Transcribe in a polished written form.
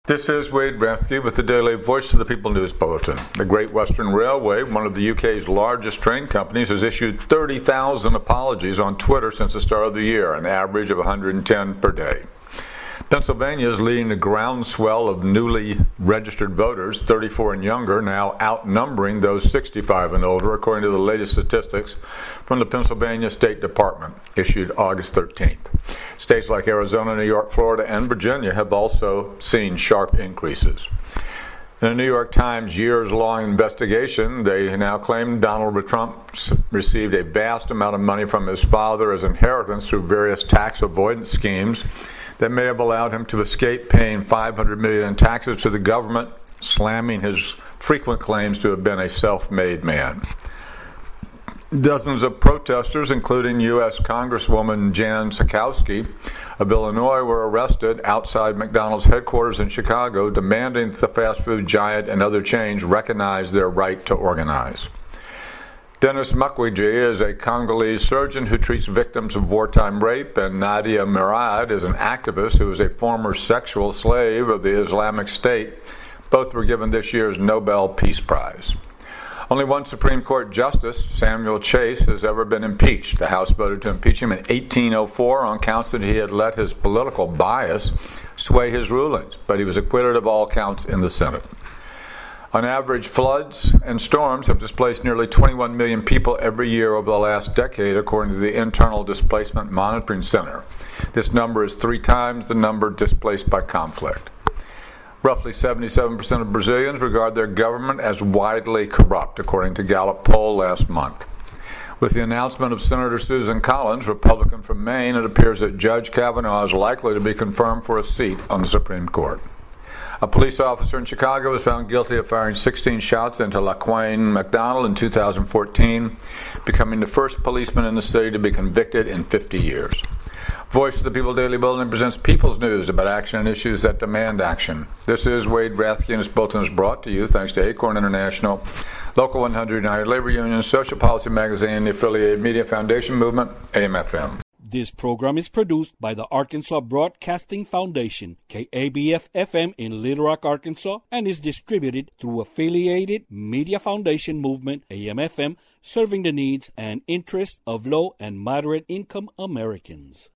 This is Wade Rathke with the Daily Voice of the People News Bulletin. The Great Western Railway, one of the UK's largest train companies, has issued 30,000 apologies on Twitter since the start of the year, an average of 110 per day. Pennsylvania is leading a groundswell of newly registered voters, 34 and younger, now outnumbering those 65 and older, according to the latest statistics from the Pennsylvania State Department, issued August 13th. States like Arizona, New York, Florida, and Virginia have also seen sharp increases. In a New York Times years-long investigation, they now claim Donald Trump received a vast amount of money from his father as inheritance through various tax avoidance schemes that may have allowed him to escape paying $500 million in taxes to the government, slamming his frequent claims to have been a self-made man. Dozens of protesters, including U.S. Congresswoman Jan Schakowsky of Illinois, were arrested outside McDonald's headquarters in Chicago, demanding that the fast food giant and other chains recognize their right to organize. Dennis Mukwege is a Congolese surgeon who treats victims of wartime rape, and Nadia Murad is an activist who is a former sexual slave of the Islamic State. Both were given this year's Nobel Peace Prize. Only one Supreme Court Justice, Samuel Chase, has ever been impeached. The House voted to impeach him in 1804 on counts that he had let his political bias sway his rulings, but he was acquitted of all counts in the Senate. On average, floods and storms have displaced nearly 21 million people every year over the last decade, according to the Internal Displacement Monitoring Center. This number is 3 times the number displaced by conflict. Roughly 77% of Brazilians regard their government as widely corrupt, according to Gallup poll last month. With the announcement of Senator Susan Collins, Republican from Maine, it appears that Judge Kavanaugh is likely to be confirmed for a seat on the Supreme Court. A police officer in Chicago was found guilty of firing 16 shots into Laquan McDonald in 2014, becoming the first policeman in the city to be convicted in 50 years. Voice of the People Daily Bulletin presents People's News about action and issues that demand action. This is Wade Rathke, and this bulletin is brought to you thanks to Acorn International, Local 100 United Labor Union, Social Policy Magazine, the affiliated Media Foundation Movement, AM/FM. This program is produced by the Arkansas Broadcasting Foundation, KABF-FM in Little Rock, Arkansas, and is distributed through affiliated Media Foundation Movement, AM/FM, serving the needs and interests of low and moderate income Americans.